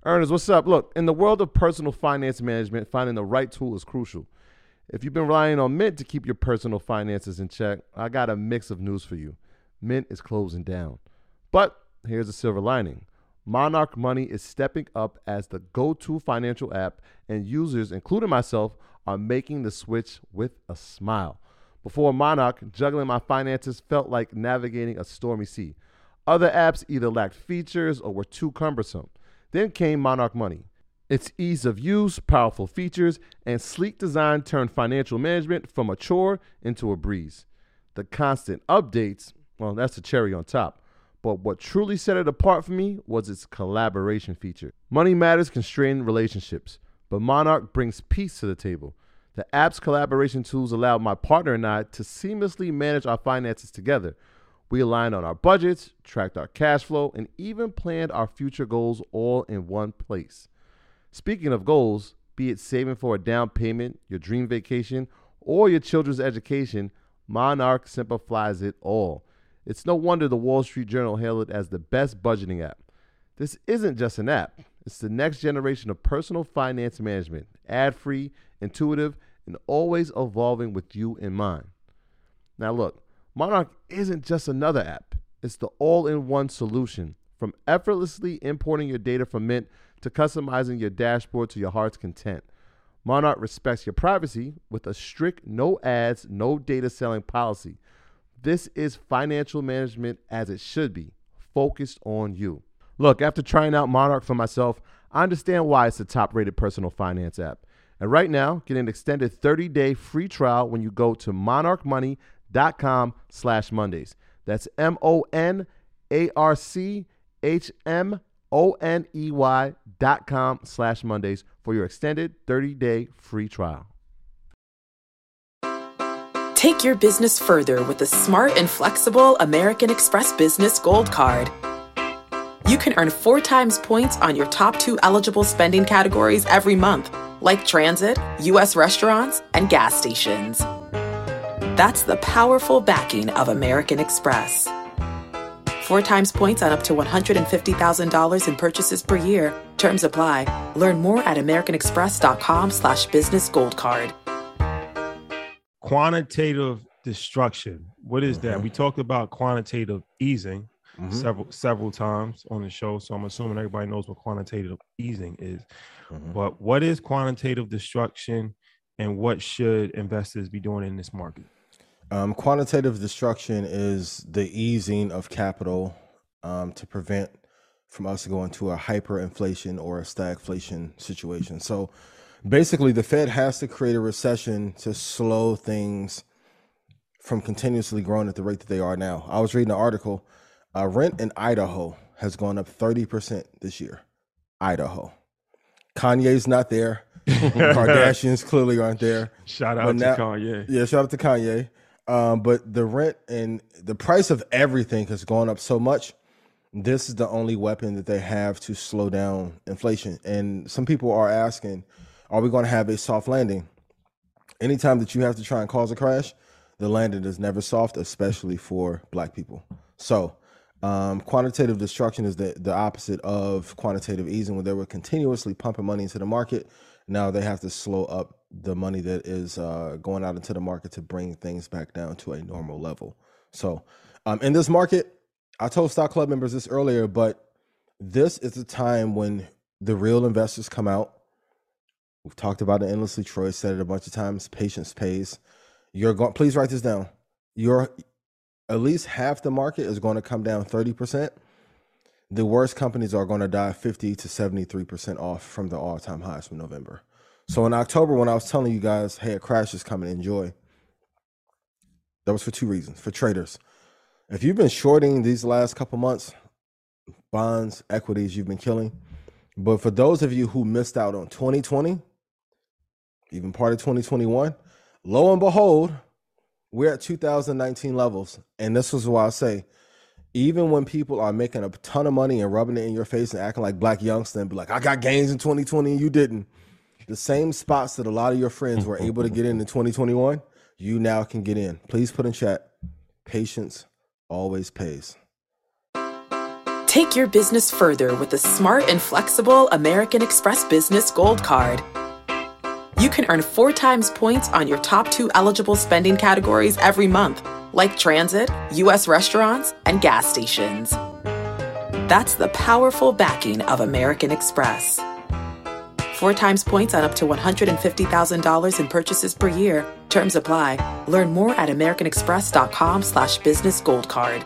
Ernest, what's up? Look, in the world of personal finance management, finding the right tool is crucial. If you've been relying on Mint to keep your personal finances in check, I got a mix of news for you. Mint is closing down. But here's a silver lining. Monarch Money is stepping up as the go-to financial app, and users, including myself, are making the switch with a smile. Before Monarch, juggling my finances felt like navigating a stormy sea. Other apps either lacked features or were too cumbersome. Then came Monarch Money. Its ease of use, powerful features, and sleek design turned financial management from a chore into a breeze. The constant updates, well, that's the cherry on top. But what truly set it apart for me was its collaboration feature. Money matters constrain relationships, but Monarch brings peace to the table. The app's collaboration tools allow my partner and I to seamlessly manage our finances together. We aligned on our budgets, tracked our cash flow, and even planned our future goals all in one place. Speaking of goals, be it saving for a down payment, your dream vacation, or your children's education, Monarch simplifies it all. It's no wonder the Wall Street Journal hailed it as the best budgeting app. This isn't just an app. It's the next generation of personal finance management, ad-free, intuitive, and always evolving with you in mind. Now look, Monarch isn't just another app. It's the all-in-one solution. From effortlessly importing your data from Mint to customizing your dashboard to your heart's content. Monarch respects your privacy with a strict no ads, no data selling policy. This is financial management as it should be, focused on you. Look, after trying out Monarch for myself, I understand why it's the top-rated personal finance app. And right now, get an extended 30-day free trial when you go to monarchmoney.com/Mondays. That's monarchmoney.com/Mondays for your extended 30-day free trial. Take your business further with the smart and flexible American Express Business Gold Card. You can earn 4 times points on your top 2 eligible spending categories every month, like transit, U.S. restaurants, and gas stations. That's the powerful backing of American Express. 4 times points on up to $150,000 in purchases per year. Terms apply. Learn more at americanexpress.com/business gold card. Quantitative destruction. What is that? We talked about quantitative easing several times on the show, so I'm assuming everybody knows what quantitative easing is. But what is quantitative destruction, and what should investors be doing in this market? Quantitative destruction is the easing of capital to prevent from us going to a hyperinflation or a stagflation situation. So basically, the Fed has to create a recession to slow things from continuously growing at the rate that they are now. I was reading an article. Rent in Idaho has gone up 30% this year. Idaho. Kanye's not there. Kardashians clearly aren't there. Shout out to Kanye. Yeah, shout out to Kanye. But the rent and the price of everything has gone up so much. This is the only weapon that they have to slow down inflation. And some people are asking, are we going to have a soft landing? Anytime that you have to try and cause a crash, the landing is never soft, especially for Black people. So quantitative destruction is the opposite of quantitative easing, where they were continuously pumping money into the market. Now they have to slow up the money that is going out into the market to bring things back down to a normal level. So in this market, I told Stock Club members this earlier, but this is the time when the real investors come out. We've talked about it endlessly. Troy said it a bunch of times. Patience pays. Please write this down. At least half the market is going to come down 30%. The worst companies are going to die 50 to 73% off from the all-time highs from November. So in October, when I was telling you guys, hey, a crash is coming, enjoy, that was for 2 reasons. For traders, if you've been shorting these last couple months, bonds, equities, you've been killing. But for those of you who missed out on 2020, even part of 2021, lo and behold, we're at 2019 levels. And this is why I say, even when people are making a ton of money and rubbing it in your face and acting like Black youngster and be like, I got gains in 2020 and you didn't. The same spots that a lot of your friends were able to get in 2021, you now can get in. Please put in chat, patience always pays. Take your business further with the smart and flexible American Express Business Gold Card. You can earn 4 times points on your top 2 eligible spending categories every month, like transit, U.S. restaurants, and gas stations. That's the powerful backing of American Express. 4 times points on up to $150,000 in purchases per year. Terms apply. Learn more at americanexpress.com/business gold card.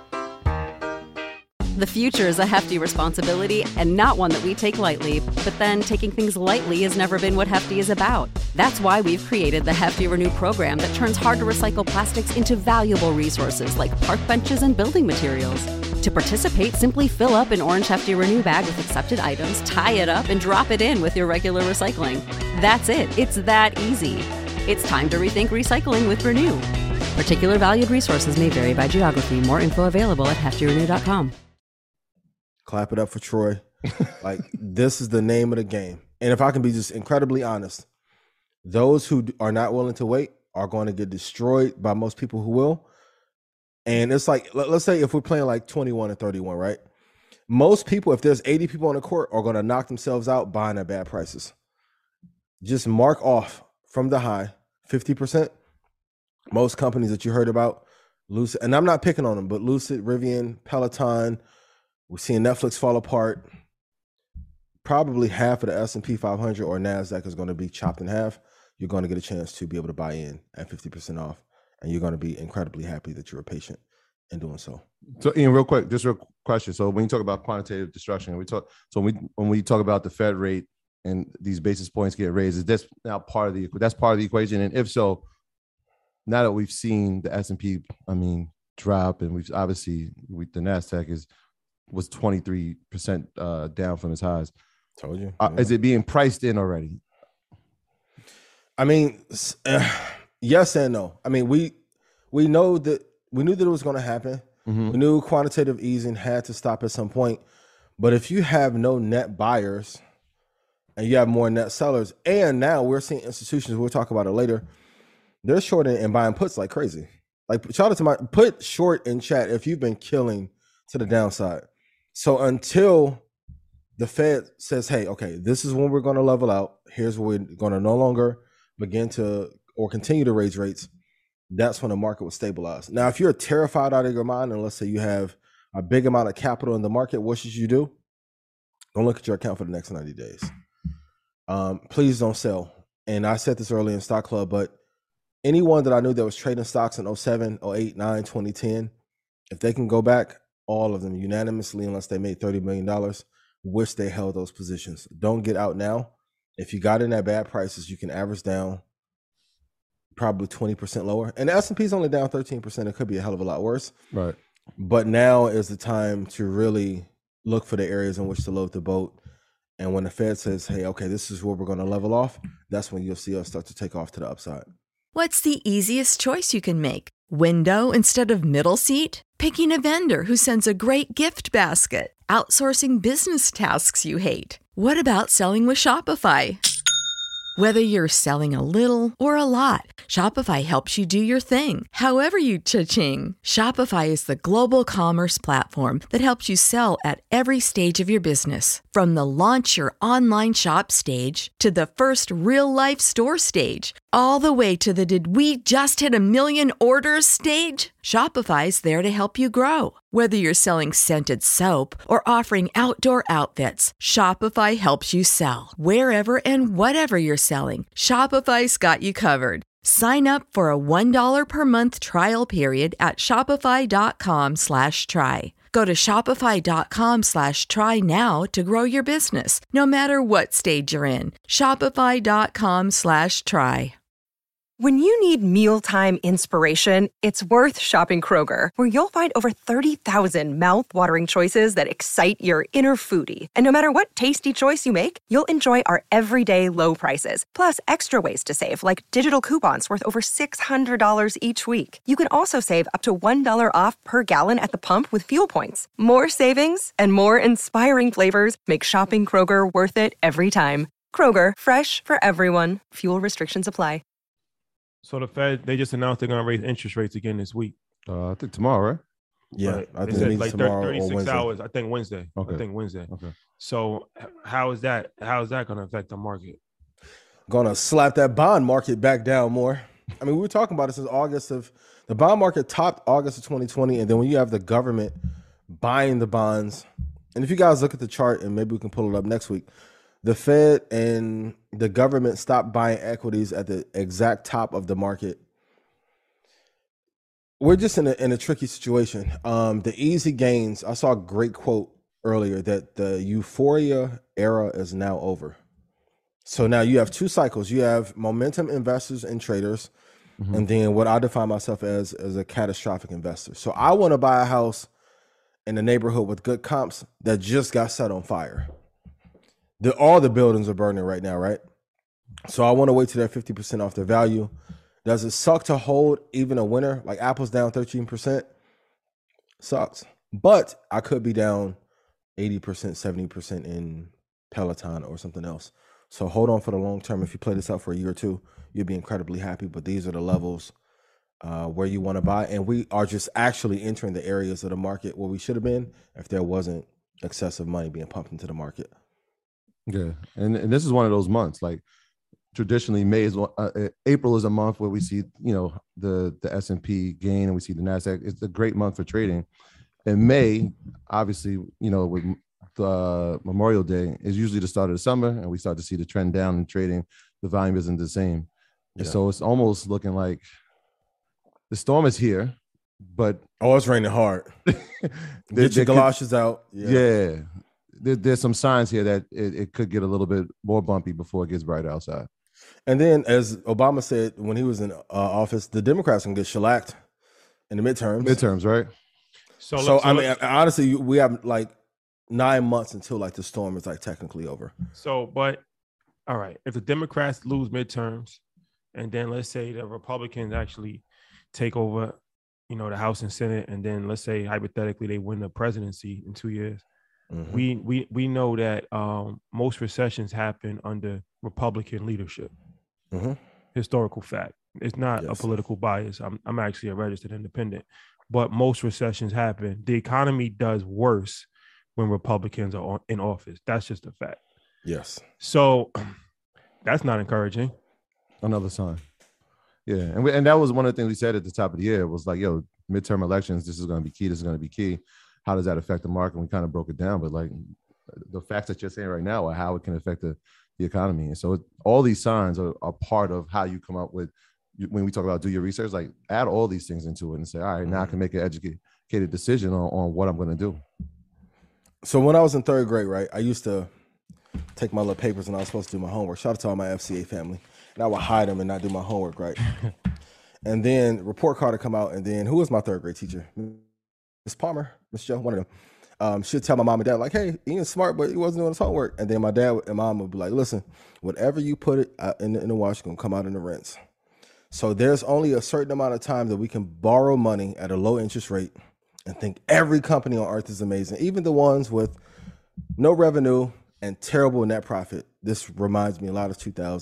The future is a hefty responsibility and not one that we take lightly. But then taking things lightly has never been what Hefty is about. That's why we've created the Hefty Renew program that turns hard-to-recycle plastics into valuable resources like park benches and building materials. To participate, simply fill up an orange Hefty Renew bag with accepted items, tie it up, and drop it in with your regular recycling. That's it. It's that easy. It's time to rethink recycling with Renew. Particular valued resources may vary by geography. More info available at heftyrenew.com. Clap it up for Troy. Like, this is the name of the game. And if I can be just incredibly honest, those who are not willing to wait are going to get destroyed by most people who will. And it's like, let's say if we're playing like 21 and 31, right? Most people, if there's 80 people on the court, are going to knock themselves out buying at bad prices. Just mark off from the high 50%. Most companies that you heard about, Lucid, and I'm not picking on them, but Lucid, Rivian, Peloton, we're seeing Netflix fall apart. Probably half of the S&P 500 or NASDAQ is going to be chopped in half. You're going to get a chance to be able to buy in at 50% off. And you're going to be incredibly happy that you were patient in doing so. So, Ian, real quick, just a question. So when you talk about quantitative destruction, when we talk about the Fed rate and these basis points get raised, is this now part of the equation? And if so, now that we've seen the S&P, drop, and we've obviously the NASDAQ was 23% down from its highs. Told you. Is it being priced in already? Yes and no. We know that we knew that it was going to happen. Mm-hmm. We knew quantitative easing had to stop at some point. But if you have no net buyers and you have more net sellers, and now we're seeing institutions, we'll talk about it later, they're shorting and buying puts like crazy. Like, shout out to put short in chat if you've been killing to the downside. So until the Fed says, hey, okay, this is when we're going to level out. Here's where we're going to no longer begin to or continue to raise rates. That's when the market will stabilize. Now, if you're terrified out of your mind, and let's say you have a big amount of capital in the market, what should you do? Don't look at your account for the next 90 days. Please don't sell. And I said this earlier in Stock Club, but anyone that I knew that was trading stocks in 07, 08, 9, 2010, if they can go back, all of them unanimously, unless they made $30 million, wish they held those positions. Don't get out now. If you got in at bad prices, you can average down probably 20% lower. And the S&P is only down 13%. It could be a hell of a lot worse. Right. But now is the time to really look for the areas in which to load the boat. And when the Fed says, hey, okay, this is where we're going to level off, that's when you'll see us start to take off to the upside. What's the easiest choice you can make? Window instead of middle seat? Picking a vendor who sends a great gift basket? Outsourcing business tasks you hate? What about selling with Shopify? Whether you're selling a little or a lot, Shopify helps you do your thing, however you cha-ching. Shopify is the global commerce platform that helps you sell at every stage of your business. From the launch your online shop stage to the first real-life store stage, all the way to the did we just hit 1 million orders stage. Shopify's there to help you grow. Whether you're selling scented soap or offering outdoor outfits, Shopify helps you sell. Wherever and whatever you're selling, Shopify's got you covered. Sign up for a $1 per month trial period at shopify.com/try. Go to shopify.com/try now to grow your business, no matter what stage you're in. Shopify.com/try. When you need mealtime inspiration, it's worth shopping Kroger, where you'll find over 30,000 mouth-watering choices that excite your inner foodie. And no matter what tasty choice you make, you'll enjoy our everyday low prices, plus extra ways to save, like digital coupons worth over $600 each week. You can also save up to $1 off per gallon at the pump with fuel points. More savings and more inspiring flavors make shopping Kroger worth it every time. Kroger, fresh for everyone. Fuel restrictions apply. So the Fed, they just announced they're going to raise interest rates again this week. I think tomorrow, right? Yeah, Right. I think They it said means like tomorrow 36 or Wednesday. hours. I think Wednesday. Okay. I think Wednesday. Okay. So how is that going to affect the market? Gonna slap that bond market back down more. I mean, we were talking about it since August of the bond market topped August of 2020, and then when you have the government buying the bonds, and if you guys look at the chart, and maybe we can pull it up next week, the Fed and the government stopped buying equities at the exact top of the market. We're just in a tricky situation. The easy gains. I saw a great quote earlier that the euphoria era is now over. So now you have two cycles. You have momentum investors and traders, and then what I define myself as a catastrophic investor. So I want to buy a house in a neighborhood with good comps that just got set on fire. All the buildings are burning right now, right? So I want to wait till they're 50% off their value. Does it suck to hold even a winner? Like Apple's down 13%. Sucks. But I could be down 80%, 70% in Peloton or something else. So hold on for the long term. If you play this out for a year or two, you'll be incredibly happy. But these are the levels where you want to buy. And we are just actually entering the areas of the market where we should have been if there wasn't excessive money being pumped into the market. Yeah. And this is one of those months. Like traditionally, April is a month where we see, the S&P gain and we see the NASDAQ. It's a great month for trading. In May, obviously, with the Memorial Day is usually the start of the summer, and we start to see the trend down in trading. The volume isn't the same. Yeah. So it's almost looking like the storm is here, but it's raining hard. Get your galoshes out. Yeah. There's some signs here that it could get a little bit more bumpy before it gets brighter outside. And then, as Obama said when he was in office, the Democrats can get shellacked in the midterms. Right? So I mean, honestly, we have like 9 months until like the storm is like technically over. So, but all right, if the Democrats lose midterms, and then let's say the Republicans actually take over, the House and Senate, and then let's say hypothetically they win the presidency in 2 years, we know that most recessions happen under Republican leadership. Historical fact. It's not a political bias. I'm actually a registered independent, but most recessions happen. The economy does worse when Republicans are in office. That's just a fact. Yes. So that's not encouraging. Another sign. Yeah. And that was one of the things we said at the top of the year was like, midterm elections, this is going to be key. This is going to be key. How does that affect the market? We kind of broke it down, but like the facts that you're saying right now are how it can affect the economy. And so all these signs are part of how you come up with, when we talk about do your research, like add all these things into it and say, all right, now I can make an educated decision on what I'm going to do. So when I was in third grade, right, I used to take my little papers and I was supposed to do my homework. Shout out to all my FCA family. And I would hide them and not do my homework, right? And then report card would come out. And then who was my third grade teacher? Miss Palmer, Miss Joe, one of them. She'd tell my mom and dad, like, hey, Ian's smart, but he wasn't doing his homework. And then my dad and mom would be like, listen, whatever you put it in the wash, going to come out in the rinse. So there's only a certain amount of time that we can borrow money at a low interest rate and think every company on earth is amazing, even the ones with no revenue and terrible net profit. This reminds me a lot of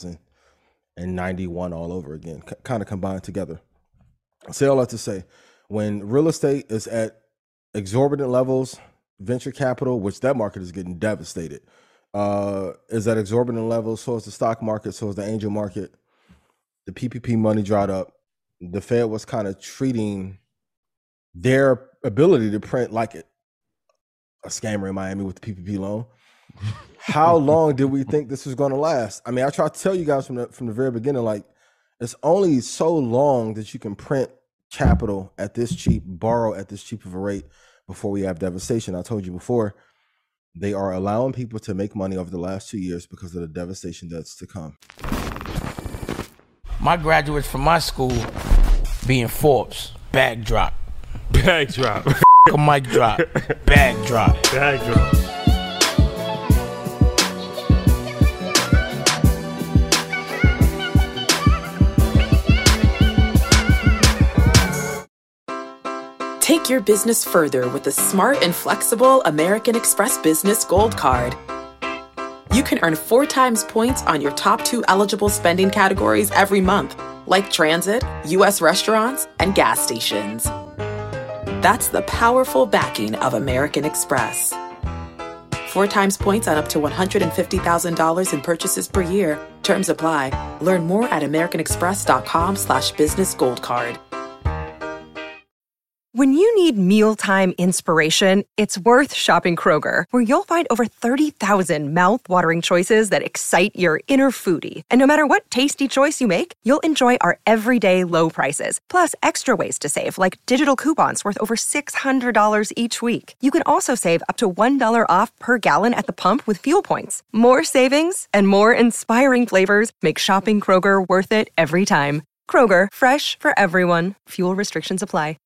2091 all over again, kind of combined together. I say all that to say, when real estate is at exorbitant levels, venture capital, which that market is getting devastated, is at exorbitant levels, so is the stock market, so is the angel market. The PPP money dried up. The Fed was kind of treating their ability to print like a scammer in Miami with the PPP loan. How long did we think this was going to last? I mean, I try to tell you guys from the very beginning, like, it's only so long that you can print capital at this cheap, borrow at this cheap of a rate before we have devastation. I told you before, they are allowing people to make money over the last 2 years because of the devastation that's to come. My graduates from my school being Forbes, bag drop. Bag drop. A mic drop. Bag drop. Bag drop. Take your business further with the smart and flexible American Express Business Gold Card. You can earn 4 times points on your top 2 eligible spending categories every month, like transit, U.S. restaurants, and gas stations. That's the powerful backing of American Express. 4 times points on up to $150,000 in purchases per year. Terms apply. Learn more at americanexpress.com/businessgoldcard. When you need mealtime inspiration, it's worth shopping Kroger, where you'll find over 30,000 mouth-watering choices that excite your inner foodie. And no matter what tasty choice you make, you'll enjoy our everyday low prices, plus extra ways to save, like digital coupons worth over $600 each week. You can also save up to $1 off per gallon at the pump with fuel points. More savings and more inspiring flavors make shopping Kroger worth it every time. Kroger, fresh for everyone. Fuel restrictions apply.